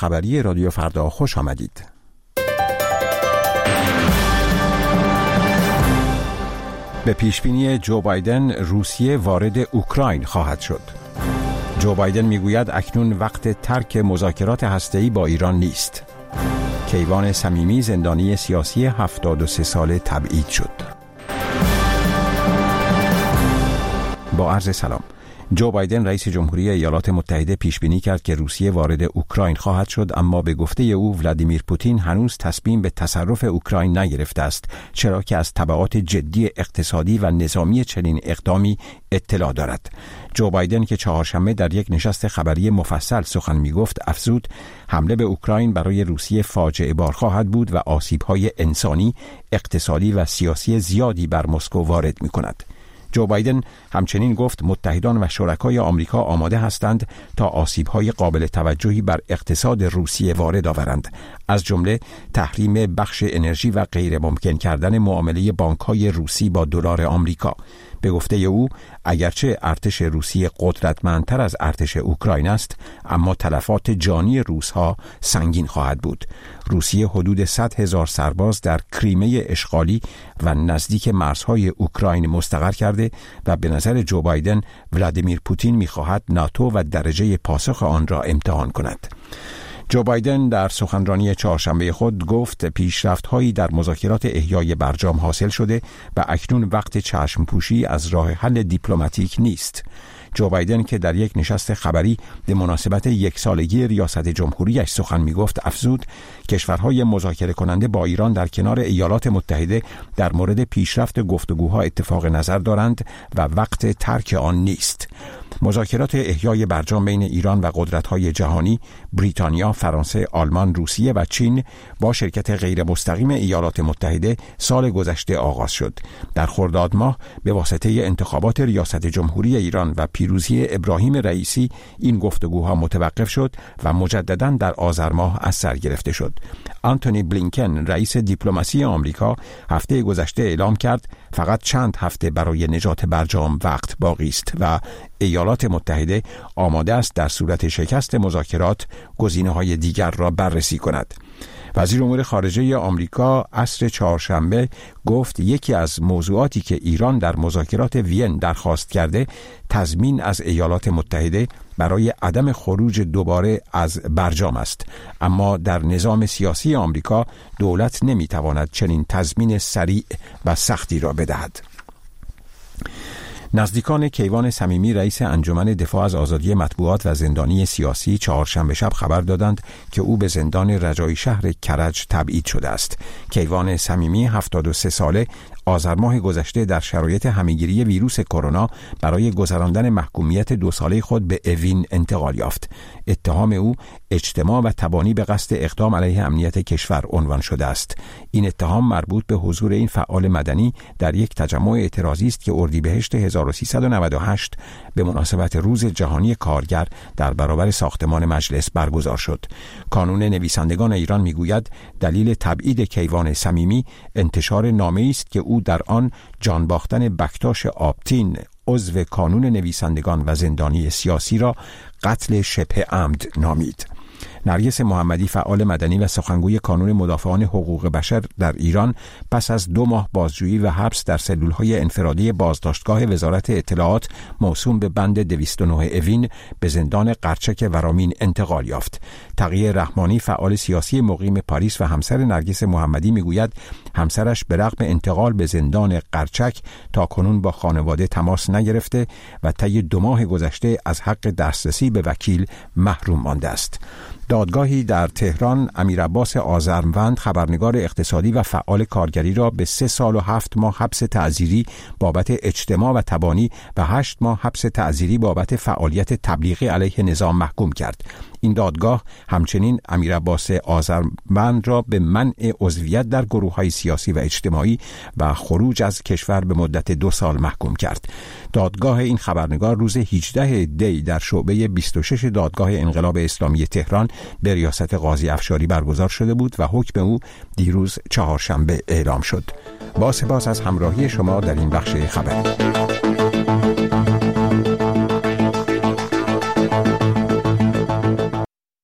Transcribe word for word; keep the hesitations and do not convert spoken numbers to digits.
خبری رادیو فردا خوش آمدید. به پیشبینی جو بایدن روسیه وارد اوکراین خواهد شد. جو بایدن میگوید اکنون وقت ترک مذاکرات هسته‌ای با ایران نیست. کیوان صمیمی زندانی سیاسی هفتاد و سه ساله تبعید شد. با عرض سلام. جو بایدن رئیس جمهوری ایالات متحده پیش بینی کرد که روسیه وارد اوکراین خواهد شد، اما به گفته او ولادیمیر پوتین هنوز تصمیم به تصرف اوکراین نگرفته است، چرا که از تبعات جدی اقتصادی و نظامی چنین اقدامی اطلاع دارد. جو بایدن که چهارشنبه در یک نشست خبری مفصل سخن می‌گفت افزود حمله به اوکراین برای روسیه فاجعه بار خواهد بود و آسیب‌های انسانی، اقتصادی و سیاسی زیادی بر مسکو وارد می‌کند. جو بایدن همچنین گفت متحدان و شرکای آمریکا آماده هستند تا آسیب‌های قابل توجهی بر اقتصاد روسیه وارد آورند، از جمله تحریم بخش انرژی و غیر ممکن کردن معامله بانک‌های روسی با دلار آمریکا. به گفته او اگرچه ارتش روسیه قدرتمندتر از ارتش اوکراین است، اما تلفات جانی روس‌ها سنگین خواهد بود. روسیه حدود صد هزار سرباز در کریمه اشغالی و نزدیک مرزهای اوکراین مستقر کرده و به نظر جو بایدن ولادیمیر پوتین می‌خواهد ناتو و درجه پاسخ آن را امتحان کند. جو بایدن در سخنرانی چهارشنبه خود گفت پیشرفت‌هایی در مذاکرات احیای برجام حاصل شده و اکنون وقت چشم پوشی از راه حل دیپلماتیک نیست. جو بایدن که در یک نشست خبری به مناسبت یک سالگی ریاست جمهوریش سخن می‌گفت افزود کشورهای مذاکره کننده با ایران در کنار ایالات متحده در مورد پیشرفت گفتگوها اتفاق نظر دارند و وقت ترک آن نیست. مذاکرات احیای برجام بین ایران و قدرت‌های جهانی بریتانیا، فرانسه، آلمان، روسیه و چین با شرکت غیر مستقیم ایالات متحده سال گذشته آغاز شد. در خرداد ماه به واسطه انتخابات ریاست جمهوری ایران و پیروزی ابراهیم رئیسی این گفتگوها متوقف شد و مجدداً در آذر ماه از سر گرفته شد. آنتونی بلینکن رئیس دیپلماسی آمریکا هفته گذشته اعلام کرد فقط چند هفته برای نجات برجام وقت باقی است و ایالات متحده آماده است در صورت شکست مذاکرات گزینه‌های دیگر را بررسی کند. وزیر امور خارجه آمریکا عصر چهارشنبه گفت یکی از موضوعاتی که ایران در مذاکرات وین درخواست کرده تضمین از ایالات متحده برای عدم خروج دوباره از برجام است، اما در نظام سیاسی آمریکا دولت نمیتواند چنین تضمین سریع و سختی را بدهد. نزدیکان کیوان صمیمی رئیس انجمن دفاع از آزادی مطبوعات و زندانی سیاسی چهارشنبه شب خبر دادند که او به زندان رجایی شهر کرج تبعید شده است. کیوان صمیمی هفتاد و سه ساله آذر ماه گذشته در شرایط همه‌گیری ویروس کرونا برای گذراندن محکومیت دو ساله خود به اوین انتقال یافت. اتهام او اجتماع و تبانی به قصد اقدام علیه امنیت کشور عنوان شده است. این اتهام مربوط به حضور این فعال مدنی در یک تجمع اعتراضی است که اردیبهشت هزار و سیصد و نود و هشت به مناسبت روز جهانی کارگر در برابر ساختمان مجلس برگزار شد. کانون نویسندگان ایران میگوید دلیل تبعید کیوان صمیمی انتشار نامه‌ای است که او در آن جان باختن بکتاش آبتین عضو کانون نویسندگان و زندانی سیاسی را قتل شبه عمد نامید. نرگس محمدی فعال مدنی و سخنگوی کانون مدافعان حقوق بشر در ایران پس از دو ماه بازجویی و حبس در سلولهای انفرادی بازداشتگاه وزارت اطلاعات موسوم به بند دویست و نه اوین به زندان قرچک ورامین انتقال یافت. تقی رحمانی فعال سیاسی مقیم پاریس و همسر نرگس محمدی میگوید همسرش به رغم انتقال به زندان قرچک تا کنون با خانواده تماس نگرفته و طی دو ماه گذشته از حق دسترسی به وکیل محروم مانده است. دادگاهی در تهران امیرعباس آذرمند خبرنگار اقتصادی و فعال کارگری را به سه سال و هفت ماه حبس تعزیری بابت اجتماع و تبانی و هشت ماه حبس تعزیری بابت فعالیت تبلیغی علیه نظام محکوم کرد. این دادگاه همچنین امیرعباس آذرمند را به منع عضویت در گروه‌های سیاسی و اجتماعی و خروج از کشور به مدت دو سال محکوم کرد. دادگاه این خبرنگار روز هجدهم دی در شعبه بیست و شش دادگاه انقلاب اسلامی تهران به ریاست قاضی افشاری برگزار شده بود و حکم او دیروز چهارشنبه اعلام شد. با سپاس از همراهی شما در این بخش خبری.